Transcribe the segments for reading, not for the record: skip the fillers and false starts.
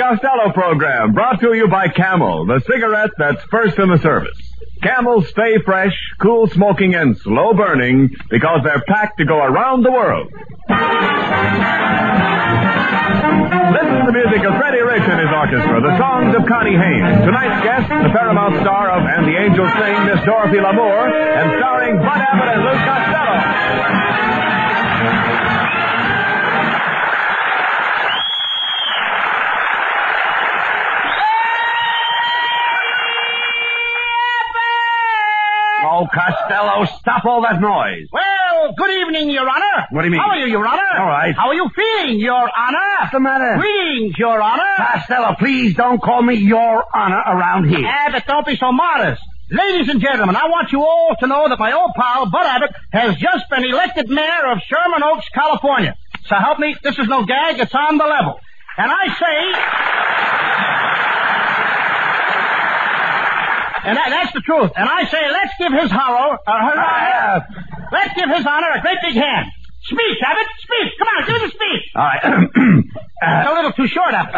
Costello program, brought to you by Camel, the cigarette that's first in the service. Camels stay fresh, cool smoking, and slow burning because they're packed to go around the world. Listen to the music of Freddie Rich and his orchestra, the songs of Connie Haynes. Tonight's guest, the Paramount star of And the Angels Sing, Miss Dorothy Lamour, and starring Bud Abbott and Lou Costello. Oh, Costello, stop all that noise. Well, good evening, Your Honor. What do you mean? How are you, Your Honor? All right. How are you feeling, Your Honor? What's the matter? Greetings, Your Honor. Costello, please don't call me Your Honor around here. Abbott, don't be so modest. Ladies and gentlemen, I want you all to know that my old pal, Bud Abbott, has just been elected mayor of Sherman Oaks, California. So help me, this is no gag, it's on the level. And I say... And that's the truth. And I say, let's give his honor a great big hand. Speak, Abbott, speak. Come on, give us a speech. All right. It's a little too short, Abbott.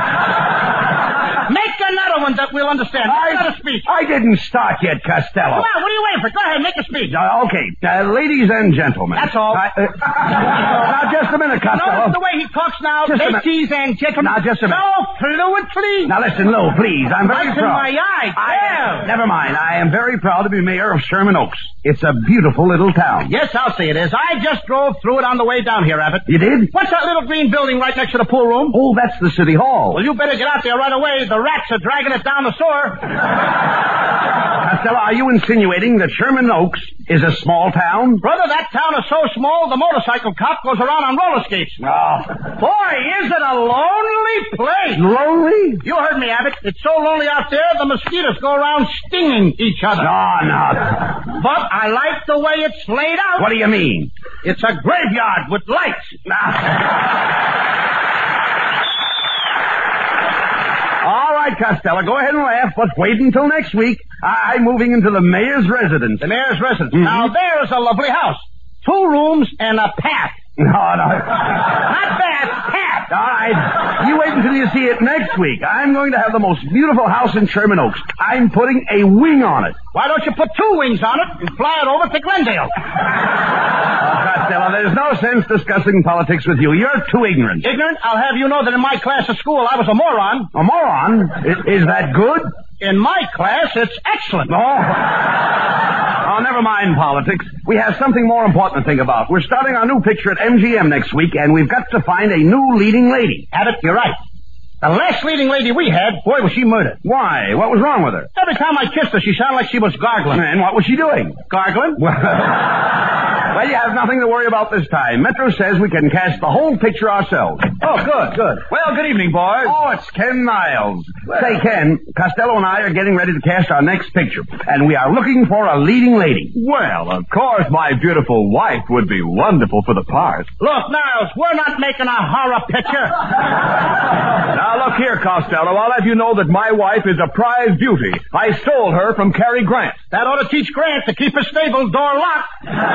Make another one that we'll understand. Make another speech. I didn't start yet, Costello. Come on, what are you waiting for? Go ahead, make a speech. Okay. Ladies and gentlemen. That's all. Now, just a minute, Costello. Notice the way he talks now. Just a Ladies and gentlemen. Now, just a minute. So fluently. Now, listen, Lou, please. I'm very Lights proud. in my eye. Never mind. I am very proud to be mayor of Sherman Oaks. It's a beautiful little town. Yes, I'll say it is. I just drove through it on the way down here, Abbott. You did? What's that little green building right next to the pool room? Oh, that's the city hall. Well, you better get out there right away. The rats are dragging it down the sewer. Costello, are you insinuating that Sherman Oaks is a small town? Brother, that town is so small, the motorcycle cop goes around on roller skates. Oh. Boy, is it a lonely place. Lonely? You heard me, Abbott. It's so lonely out there, the mosquitoes go around stinging each other. No. But I like the way it's laid out. What do you mean? It's a graveyard with lights. All right, Costello, go ahead and laugh, but wait until next week. I'm moving into the mayor's residence. The mayor's residence. Mm-hmm. Now, there's a lovely house. 2 rooms and a path. No. Not bad, path. All right. You wait until you see it next week. I'm going to have the most beautiful house in Sherman Oaks. I'm putting a wing on it. Why don't you put 2 wings on it and fly it over to Glendale? Costello, there's no sense discussing politics with you. You're too ignorant. Ignorant? I'll have you know that in my class of school, I was a moron. A moron? Is that good? In my class, it's excellent. Oh, never mind politics. We have something more important to think about. We're starting our new picture at MGM next week, and we've got to find a new leading lady. Abbott, you're right. The last leading lady we had, boy, was she murdered. Why? What was wrong with her? Every time I kissed her, she sounded like she was gargling. And what was she doing? Gargling? Well, you have nothing to worry about this time. Metro says we can cast the whole picture ourselves. Oh, good. Well, good evening, boys. Oh, it's Ken Niles. Say, Ken, Costello and I are getting ready to cast our next picture, and we are looking for a leading lady. Well, of course, my beautiful wife would be wonderful for the part. Look, Niles, we're not making a horror picture. Now, look here, Costello. I'll have you know that my wife is a prize beauty. I stole her from Cary Grant. That ought to teach Grant to keep his stable door locked.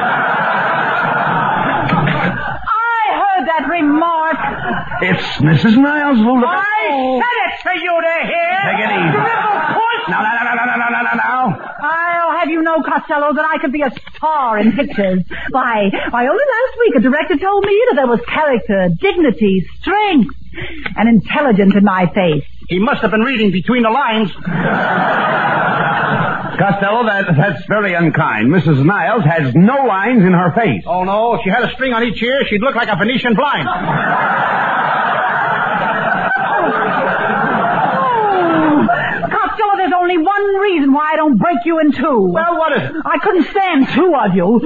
I heard that remark. It's Mrs. Niles, Lula. I said it for you to hear. Take it easy. Little puss. Now. I'll have you know, Costello, that I could be a star in pictures. Why, only last week a director told me that there was character, dignity, strength, and intelligence in my face. He must have been reading between the lines. Costello, that's very unkind. Mrs. Niles has no lines in her face. Oh, no. If she had a string on each ear, she'd look like a Venetian blind. Costello, there's only one reason why I don't break you in 2. Well, what is it? I couldn't stand 2 of you.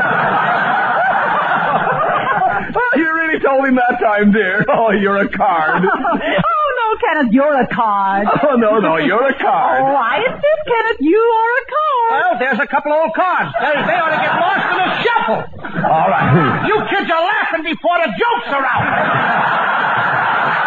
You really told him that time, dear. Oh, you're a card. Oh, no, Kenneth, you're a card. Oh, no, you're a card. Oh, I insist, Kenneth, you are a card. Well, there's a couple old cards. They ought to get lost in a shuffle. All right. You kids are laughing before the jokes are out.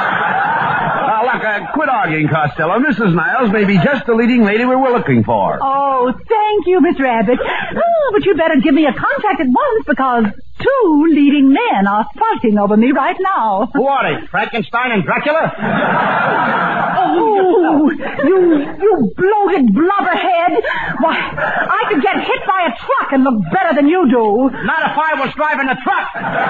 Quit arguing, Costello. Mrs. Niles may be just the leading lady we were looking for. Oh, thank you, Mr. Abbott. Oh, but you better give me a contract at once because 2 leading men are fighting over me right now. Who are they? Frankenstein and Dracula? ragged blubberhead. Why, I could get hit by a truck and look better than you do. Not if I was driving a truck.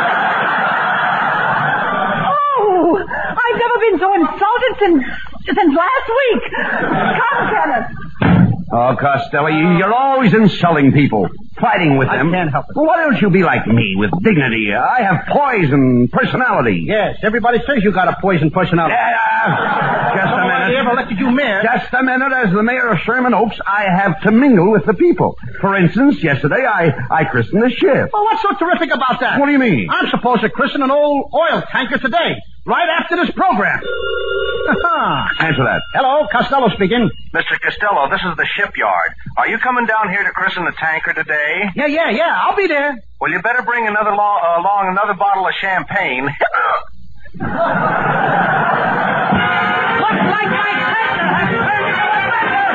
Oh, I've never been so insulted since last week. Come, Kenneth. Oh, Costello, you're always insulting people, fighting with them. I can't help it. Well, why don't you be like me, with dignity? I have poise and personality. Yes, everybody says you got a poison personality. Just a minute. They ever elected you mayor? Just a minute. As the mayor of Sherman Oaks, I have to mingle with the people. For instance, yesterday I christened the ship. Well, what's so terrific about that? What do you mean? I'm supposed to christen an old oil tanker today, right after this program. Answer that. Hello, Costello speaking. Mr. Costello, this is the shipyard. Are you coming down here to christen the tanker today? Yeah. I'll be there. Well, you better bring along another bottle of champagne. Looks like my tanker has turned into a tanker.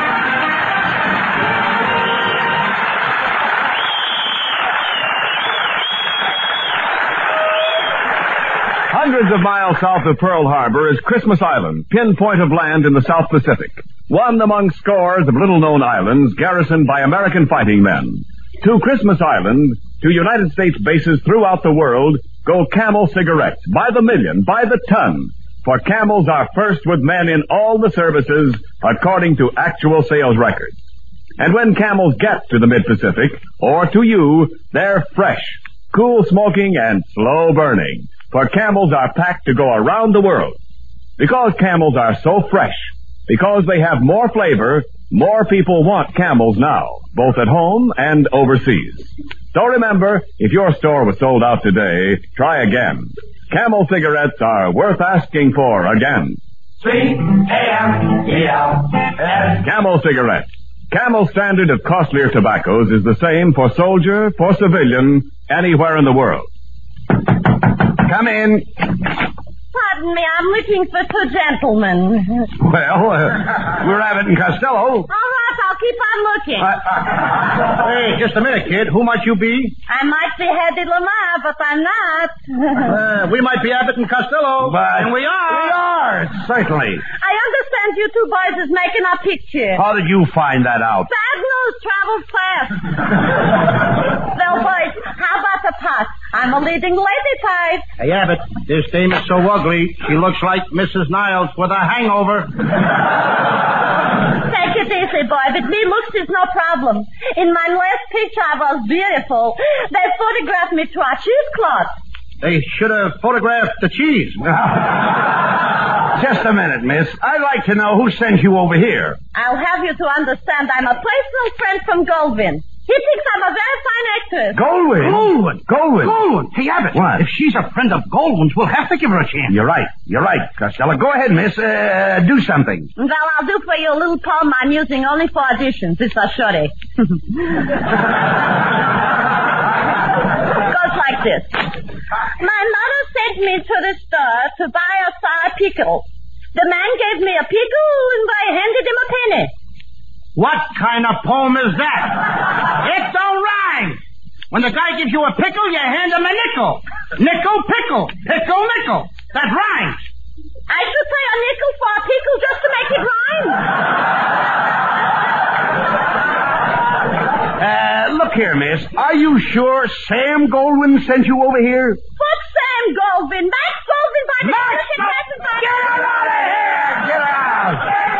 Hundreds of miles south of Pearl Harbor is Christmas Island, pinpoint of land in the South Pacific. One among scores of little-known islands garrisoned by American fighting men. To Christmas Island, to United States bases throughout the world, go Camel cigarettes, by the million, by the ton. For Camels are first with men in all the services, according to actual sales records. And when Camels get to the Mid-Pacific, or to you, they're fresh, cool smoking, and slow burning. For Camels are packed to go around the world. Because Camels are so fresh, because they have more flavor, more people want Camels now, both at home and overseas. So remember, if your store was sold out today, try again. Camel cigarettes are worth asking for again. C-A-M-E-L-S. Camel cigarettes. Camel's standard of costlier tobaccos is the same for soldier, for civilian, anywhere in the world. Come in. Pardon me, I'm looking for two gentlemen. Well, we're Abbott and Costello. All right, I'll keep on looking. Hey, just a minute, kid. Who might you be? I might be Hedy Lamarr, but I'm not. We might be Abbott and Costello. And we are. We are, certainly. I understand you two boys is making a picture. How did you find that out? Bad news travels fast. Well, boys, how about the pot? I'm a leading lady type. Hey, Abbott, this dame is so ugly, she looks like Mrs. Niles with a hangover. Take it easy, boy. With me, looks is no problem. In my last picture, I was beautiful. They photographed me to a cheesecloth. They should have photographed the cheese. Just a minute, miss. I'd like to know who sent you over here. I'll have you to understand I'm a personal friend from Goldwyn. He thinks I'm a very fine actress. Goldwyn. Hey, Abbott. What? If she's a friend of Goldwyn's, we'll have to give her a chance. You're right, Costello. Go ahead, miss. Do something. Well, I'll do for you a little poem I'm using only for auditions. It's a shorty. Goes like this. My mother sent me to the store to buy a sour pickle. The man gave me a pickle and I handed him a penny. What kind of poem is that? It don't rhyme. When the guy gives you a pickle, you hand him a nickel. Nickel, pickle. Pickle, nickel. That rhymes. I should pay a nickel for a pickle just to make it rhyme. Look here, miss. Are you sure Sam Goldwyn sent you over here? Fuck Sam Goldwyn. Max Goldwyn by the Get out of here! Get out!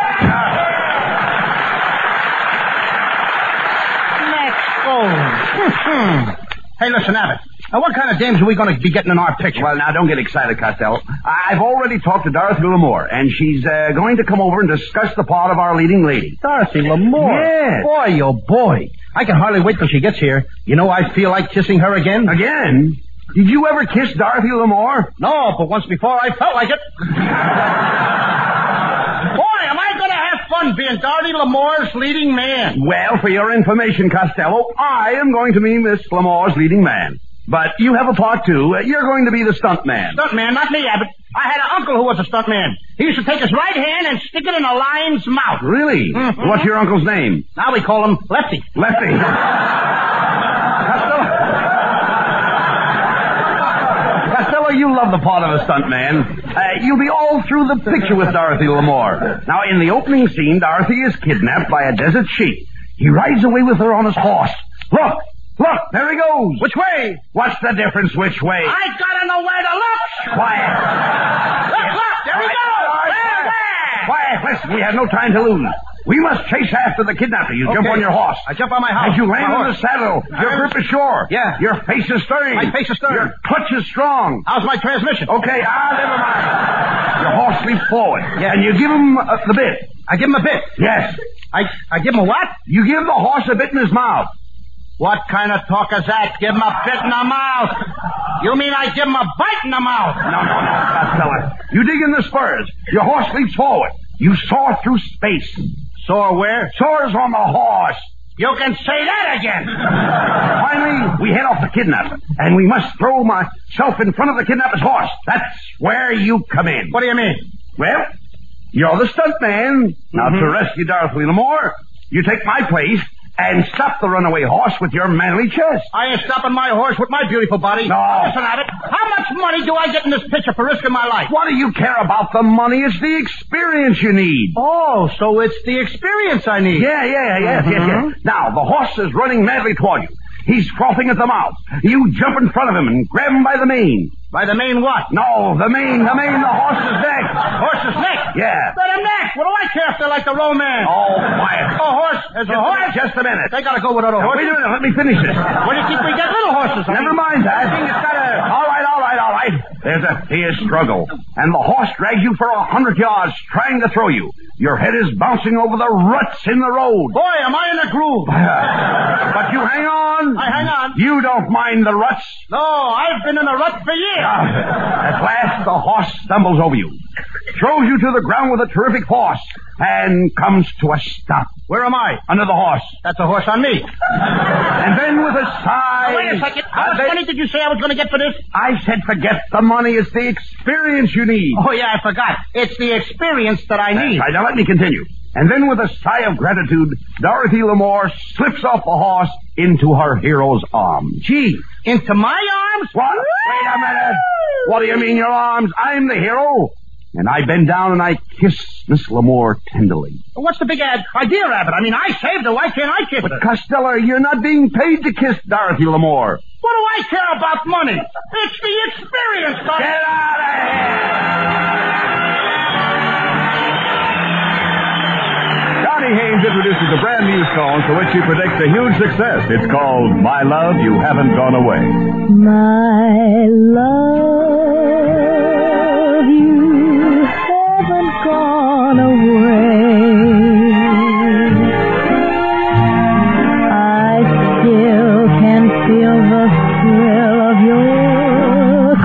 Hey, listen, Abbott. Now, what kind of dames are we going to be getting in our picture? Well, now, don't get excited, Costello. I've already talked to Dorothy Lamour, and she's going to come over and discuss the part of our leading lady. Dorothy Lamour? Yes. Boy, oh boy. I can hardly wait till she gets here. You know, I feel like kissing her again. Again? Did you ever kiss Dorothy Lamour? No, but once before I felt like it. Boy, am I going to have fun being Dorothy Lamour's leading man. Well, for your information, Costello, I am going to be Miss Lamour's leading man. But you have a part, too. You're going to be the stunt man. Stunt man, not me, Abbott. I had an uncle who was a stunt man. He used to take his right hand and stick it in a lion's mouth. Really? Mm-hmm. What's your uncle's name? Now we call him Lefty. Lefty. Costello, you love the part of a stuntman. You'll be all through the picture with Dorothy L'Amour. Now, in the opening scene, Dorothy is kidnapped by a desert sheik. He rides away with her on his horse. Look, there he goes. Which way? What's the difference which way? I gotta know where to look. Quiet. Look, there he goes. There. Quiet, listen, we have no time to lose. We must chase after the kidnapper. You jump on your horse. I jump on my horse. As you land in the saddle, your grip is sure. Yeah. Your face is sturdy. My face is sturdy. Your clutch is strong. How's my transmission? Okay, never mind. Your horse leaps forward. Yeah. And you give him the bit. I give him a bit. Yes. I give him a what? You give the horse a bit in his mouth. What kind of talk is that? Give him a bit in the mouth. You mean I give him a bite in the mouth? No, Costello. You dig in the spurs. Your horse leaps forward. You soar through space. Soar where? Soars on the horse. You can say that again. Finally, we head off the kidnapper, and we must throw myself in front of the kidnapper's horse. That's where you come in. What do you mean? Well, you're the stuntman. Now, to rescue Dorothy L'Amour, you take my place and stop the runaway horse with your manly chest. I ain't stopping my horse with my beautiful body. No. Listen at it. How much money do I get in this picture for risking my life? What do you care about the money? It's the experience you need. Oh, so it's the experience I need. Yes. Now, the horse is running madly toward you. He's frothing at the mouth. You jump in front of him and grab him by the mane. By the mane what? No, the mane, the horse's neck. Horse's neck? Yeah. Let him neck. What do I care if they're like the romance? Oh, quiet. A horse. There's a horse. Just a minute. They gotta go with other horses. Wait a minute, let me finish this. Where do you think we get little horses? Never mind that. I think it's gotta... All right. There's a fierce struggle, and the horse drags you for 100 yards, trying to throw you. Your head is bouncing over the ruts in the road. Boy, am I in a groove. But you hang on. I hang on. You don't mind the ruts. No, I've been in a rut for years. At last, the horse stumbles over you, throws you to the ground with a terrific force, and comes to a stop. Where am I? Under the horse. That's a horse on me. And then with a sigh... Wait a second. How much money did you say I was going to get for this? I said forget the money. It's the experience you need. Oh, yeah, I forgot. It's the experience that I need. Right, now let me continue. And then with a sigh of gratitude, Dorothy L'Amour slips off the horse into her hero's arms. Gee, into my arms? What? Wait a minute. What do you mean your arms? I'm the hero. And I bend down and I kiss Miss L'Amour tenderly. What's the big idea, Rabbit? I mean, I saved her. Why can't I kiss her? But, Costello, you're not being paid to kiss Dorothy L'Amour. What do I care about money? It's the experience, Doc. Get out of here! Connie Haynes introduces a brand new song for which she predicts a huge success. It's called My Love, You Haven't Gone Away. My love, you haven't gone away. I still can feel the thrill of your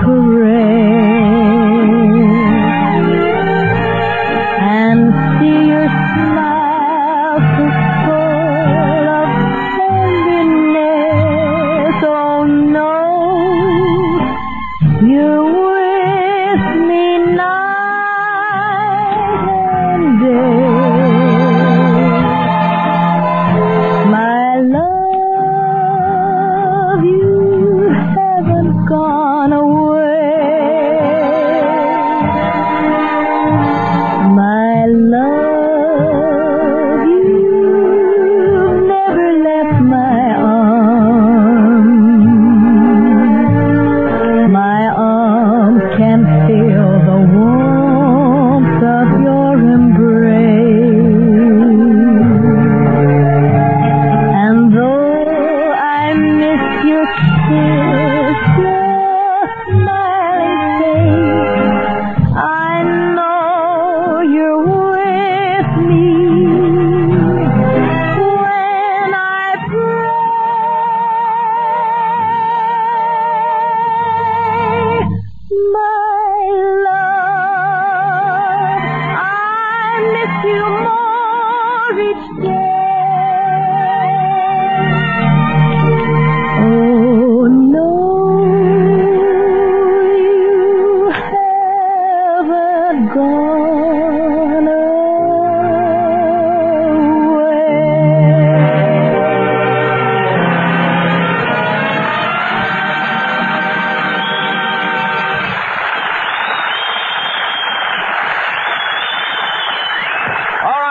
caress and see your smile so full of tenderness. Oh no, you're with me night and day. My love, you haven't gone away. My love, you've never left my arms. My arms can feel the warmth of your embrace. And though I miss your kiss, your smiling face, I know you're with me when I pray. My love, I miss you more each day. Oh no, you haven't gone away.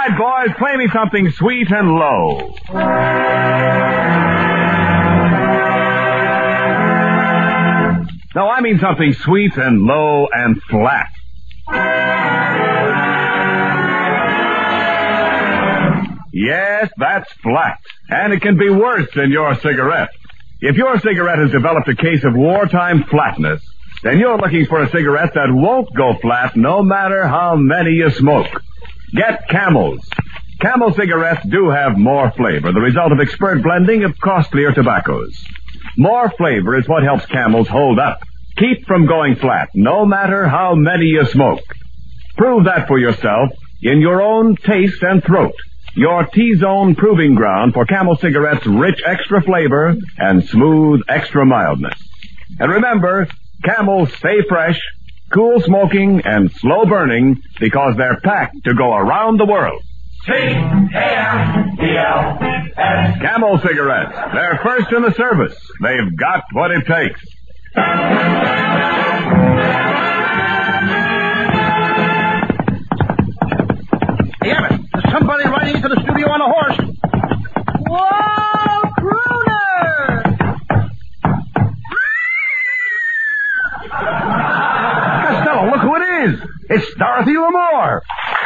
right, boys, play me something sweet and low. No, I mean something sweet and low and flat. Yes, that's flat. And it can be worse than your cigarette. If your cigarette has developed a case of wartime flatness, then you're looking for a cigarette that won't go flat no matter how many you smoke. Get Camels. Camel cigarettes do have more flavor, the result of expert blending of costlier tobaccos. More flavor is what helps Camels hold up. Keep from going flat, no matter how many you smoke. Prove that for yourself in your own taste and throat. Your T-Zone proving ground for Camel cigarettes' rich extra flavor and smooth extra mildness. And remember, Camels stay fresh, cool smoking, and slow burning because they're packed to go around the world. C-A-M-E-L-S. Camel cigarettes. They're first in the service. They've got what it takes. Hey, Abbott, there's somebody riding into the studio on a horse. Whoa, crooner! Costello, look who it is. It's Dorothy Lamour.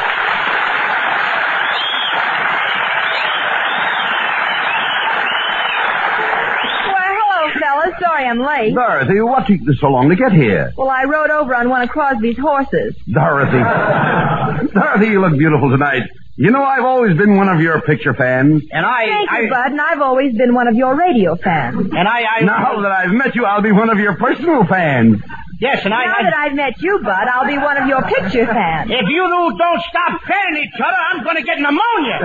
Fellas, sorry I'm late. Dorothy, what took you so long to get here? Well, I rode over on one of Crosby's horses. Dorothy, you look beautiful tonight. You know, I've always been one of your picture fans. And Thank you, Bud, and I've always been one of your radio fans. And I Now that I've met you, I'll be one of your personal fans. Yes, and Now that I've met you, Bud, I'll be one of your picture fans. If you two don't stop fanning each other, I'm going to get pneumonia.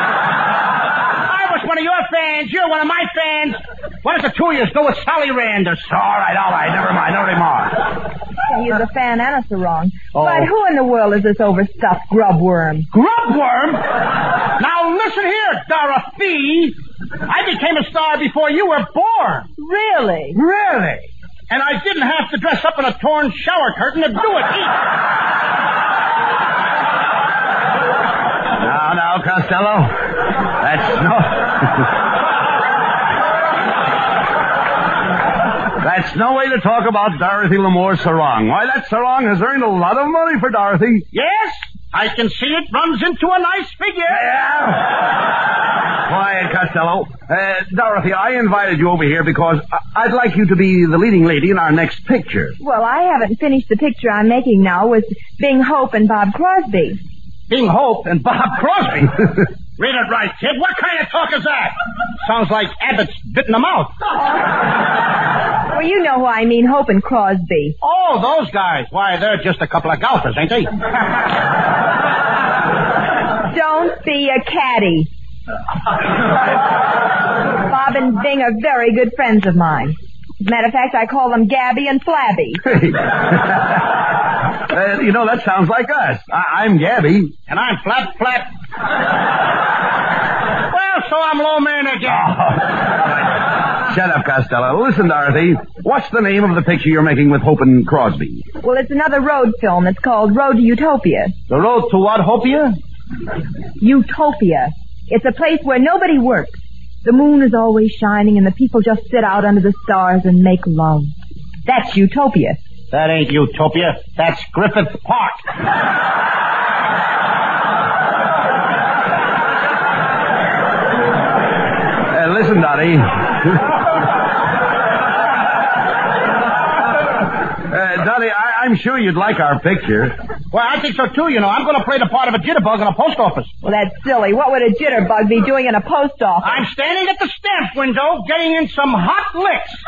I was one of your fans. You're one of my fans. Why don't the two of you go with Sally Rand? All right. Never mind. No remarks. He's a fan and a sarong. But who in the world is this overstuffed grubworm? Grubworm? Now listen here, Dorothy. I became a star before you were born. Really? Really? And I didn't have to dress up in a torn shower curtain to do it either. Now, Costello. That's no way to talk about Dorothy Lamour's sarong. Why, that sarong has earned a lot of money for Dorothy. Yes, I can see it runs into a nice figure. Yeah. Quiet, Costello. Dorothy, I invited you over here because I'd like you to be the leading lady in our next picture. Well, I haven't finished the picture I'm making now with Bing Hope and Bob Crosby. Bing Hope and Bob Crosby? Read it right, kid. What kind of talk is that? Sounds like Abbott's bitten them out. Well, you know who I mean, Hope and Crosby. Oh, those guys. Why, they're just a couple of golfers, ain't they? Don't be a caddy. Bob and Bing are very good friends of mine. As a matter of fact, I call them Gabby and Flabby. That sounds like us. I'm Gabby. And I'm Flap. Well, so I'm low man again. Shut up, Costello. Listen, Dorothy. What's the name of the picture you're making with Hope and Crosby? Well, it's another road film. It's called Road to Utopia. The road to what, Hopia? Utopia. It's a place where nobody works. The moon is always shining and the people just sit out under the stars and make love. That's Utopia. That ain't Utopia. That's Griffith Park. Listen, Dottie. Dottie, I'm sure you'd like our picture. Well, I think so, too. I'm going to play the part of a jitterbug in a post office. Well, that's silly. What would a jitterbug be doing in a post office? I'm standing at the stamp window getting in some hot licks.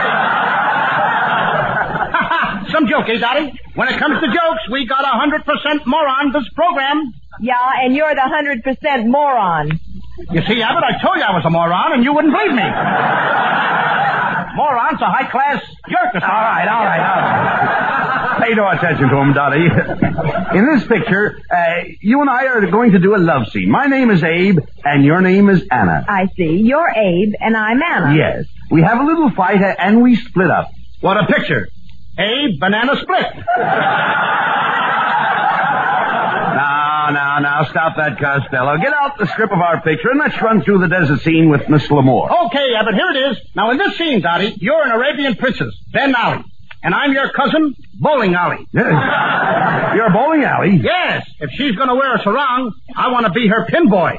Some joke, eh, Dottie? When it comes to jokes, we got 100% moron this program. Yeah, and you're the 100% moron. You see, Abbott, I told you I was a moron, and you wouldn't believe me. Moron's a high-class jerk or something. All right. Pay no attention to him, Dottie. In this picture, you and I are going to do a love scene. My name is Abe, and your name is Anna. I see. You're Abe, and I'm Anna. Yes. We have a little fight, and we split up. What a picture. Abe, banana split. Now, Now, stop that, Costello. Get out the script of our picture and let's run through the desert scene with Miss L'Amour. Okay, Abbott, here it is. Now, in this scene, Dottie, you're an Arabian princess, Ben Ali. And I'm your cousin, Bowling Alley. You're a bowling alley? Yes. If she's going to wear a sarong, I want to be her pin boy.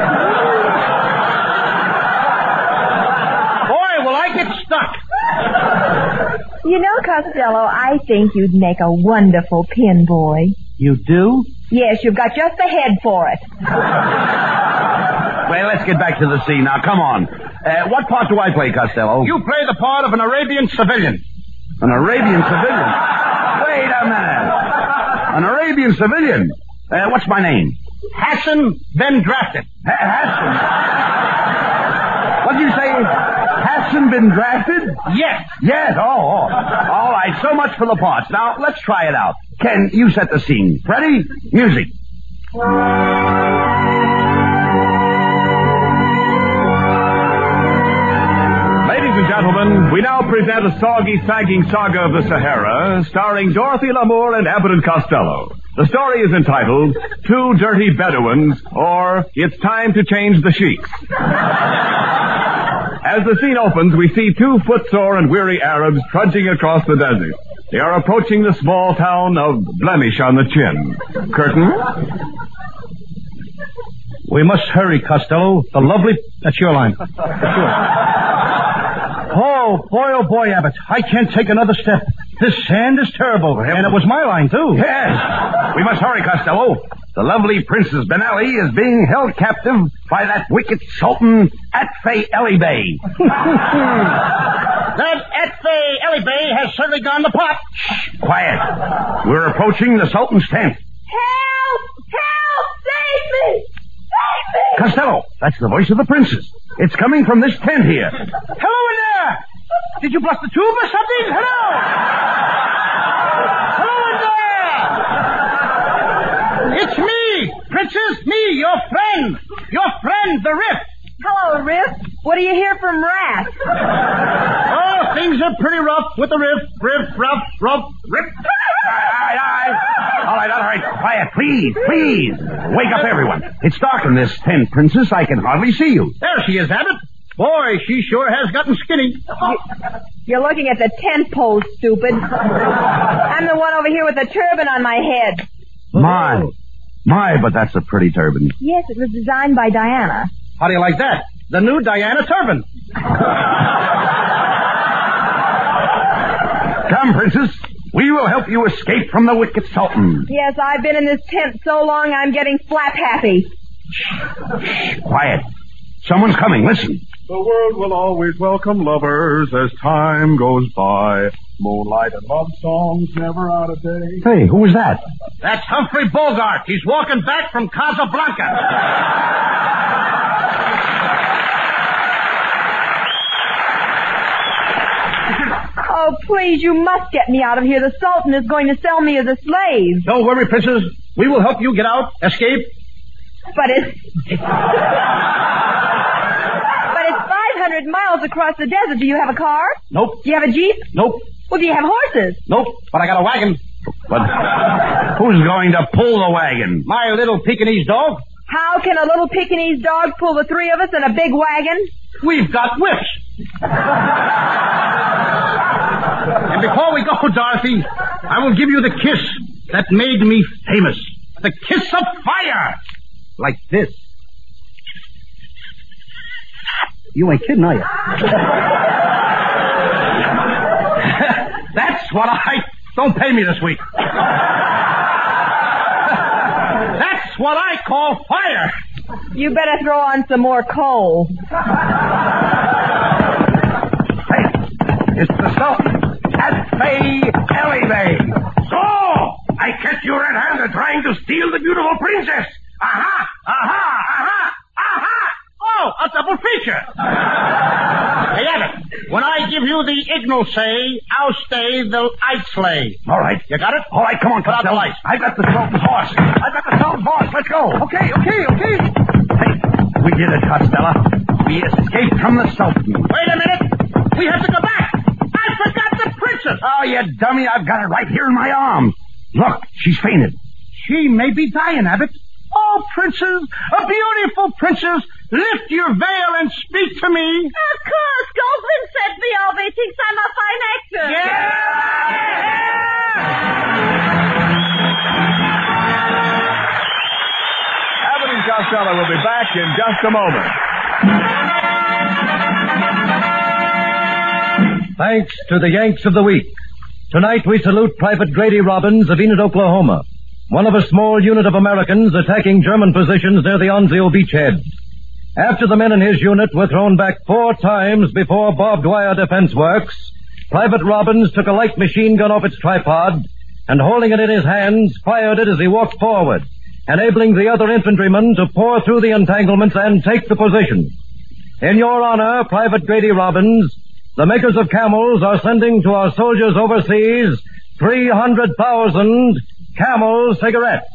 Boy, will I get stuck. You know, Costello, I think you'd make a wonderful pin boy. You do? Yes, you've got just the head for it. Well, let's get back to the scene now. Come on. What part do I play, Costello? You play the part of an Arabian civilian. An Arabian civilian? Wait a minute. An Arabian civilian? What's my name? Hassan been drafted. Hassan? What did you say? Hassan been drafted? Yes. Yes, oh. All right, so much for the parts. Now, let's try it out. Ken, you set the scene. Ready? Music. Ladies and gentlemen, we now present a soggy, sagging saga of the Sahara, starring Dorothy L'Amour and Abbott and Costello. The story is entitled Two Dirty Bedouins, or It's Time to Change the Sheiks. As the scene opens, we see two footsore and weary Arabs trudging across the desert. They are approaching the small town of Blemish on the Chin. Curtain. We must hurry, Costello. The lovely... That's your line. That's yours. Oh, boy, Abbott. I can't take another step. This sand is terrible. And it was my line, too. Yes. We must hurry, Costello. The lovely Princess Ben Ali is being held captive by that wicked Sultan Atfei Ali Bey. That Atfei Ali Bey has certainly gone to pot. Shh, quiet. We're approaching the Sultan's tent. Help! Help! Save me! Save me! Costello, that's the voice of the princess. It's coming from this tent here. Hello in there! Did you bust the tube or something? Hello! Hello in there! It's me, Princess, me, your friend, the Riff. Hello, Riff. What do you hear from Rat? Oh, things are pretty rough with the Riff, rough, Riff. All right. Quiet, please. Wake up, everyone. It's dark in this tent, Princess. I can hardly see you. There she is, Abbott. Boy, she sure has gotten skinny. You're looking at the tent pole, stupid. I'm the one over here with the turban on my head. My, but that's a pretty turban. Yes, it was designed by Diana. How do you like that? The new Diana turban. Come, Princess. We will help you escape from the wicked Sultan. Yes, I've been in this tent so long I'm getting flap happy. Shh, quiet. Someone's coming. Listen. The world will always welcome lovers as time goes by. Moonlight and love songs never out of date. Hey, who was that? That's Humphrey Bogart. He's walking back from Casablanca. Oh, please, you must get me out of here. The Sultan is going to sell me as a slave. Don't worry, Princess. We will help you get out, escape. But it's 500 miles across the desert. Do you have a car? Nope. Do you have a Jeep? Nope. Well, do you have horses? Nope. But I got a wagon. But who's going to pull the wagon? My little Pekingese dog. How can a little Pekingese dog pull the three of us in a big wagon? We've got whips. And before we go, Dorothy, I will give you the kiss that made me famous. The kiss of fire. Like this. You ain't kidding, are you? That's what Don't pay me this week. That's what I call fire. You better throw on some more coal. Hey, it's the Sultan. Atfei Ali Bey. So, I catch you red-handed trying to steal the beautiful princess. Aha! Oh, a double feature. Hey, Abbott, when I give you the Ignal say, I'll stay the Slay. All right. You got it? All right, come on, Put out the lights. I've got the Sultan's horse. Let's go. Okay. Hey, we did it, Costello. We escaped from the Sultan. Wait a minute. We have to go back. I forgot the princess. Oh, you dummy. I've got her right here in my arms. Look, she's fainted. She may be dying, Abbott. Oh, Oh, princess, a beautiful princess, lift your veil and speak to me. Of course, Goldwyn sent me over. He thinks I'm a fine actor. Abbott and Costello will be back in just a moment. Thanks to the Yanks of the Week. Tonight we salute Private Grady Robbins of Enid, Oklahoma, one of a small unit of Americans attacking German positions near the Anzio beachhead. After the men in his unit were thrown back 4 times before barbed wire defense works, Private Robbins took a light machine gun off its tripod and, holding it in his hands, fired it as he walked forward, enabling the other infantrymen to pour through the entanglements and take the position. In your honor, Private Grady Robbins, the makers of Camels are sending to our soldiers overseas 300,000 Camel cigarettes.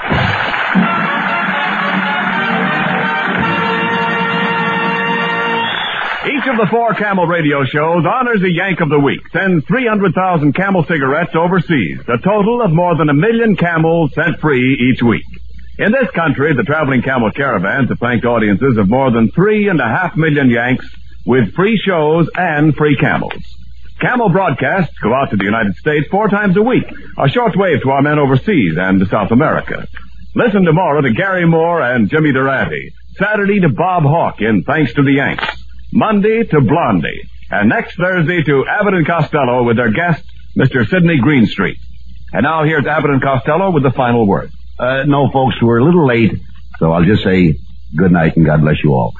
Each of the 4 Camel radio shows honors a Yank of the Week, sends 300,000 Camel cigarettes overseas, a total of more than 1 million Camels sent free each week. In this country, the traveling Camel caravans have thanked audiences of more than 3.5 million Yanks with free shows and free Camels. Camel broadcasts go out to the United States 4 times a week, a shortwave to our men overseas and to South America. Listen tomorrow to Gary Moore and Jimmy Durante, Saturday to Bob Hawke in Thanks to the Yanks, Monday to Blondie, and next Thursday to Abbott and Costello with their guest, Mr. Sidney Greenstreet. And now here's Abbott and Costello with the final word. No, folks, we're a little late, so I'll just say good night and God bless you all.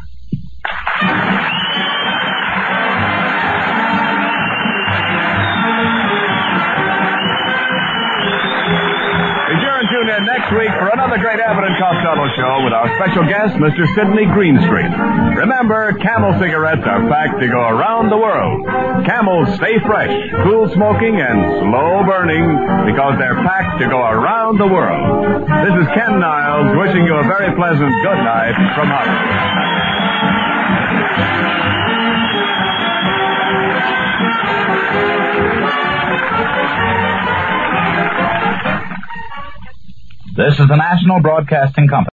Tune in next week for another great Abbott and Costello show with our special guest, Mr. Sidney Greenstreet. Remember, Camel cigarettes are packed to go around the world. Camels stay fresh, cool smoking, and slow burning because they're packed to go around the world. This is Ken Niles wishing you a very pleasant good night from Hollywood. This is the National Broadcasting Company.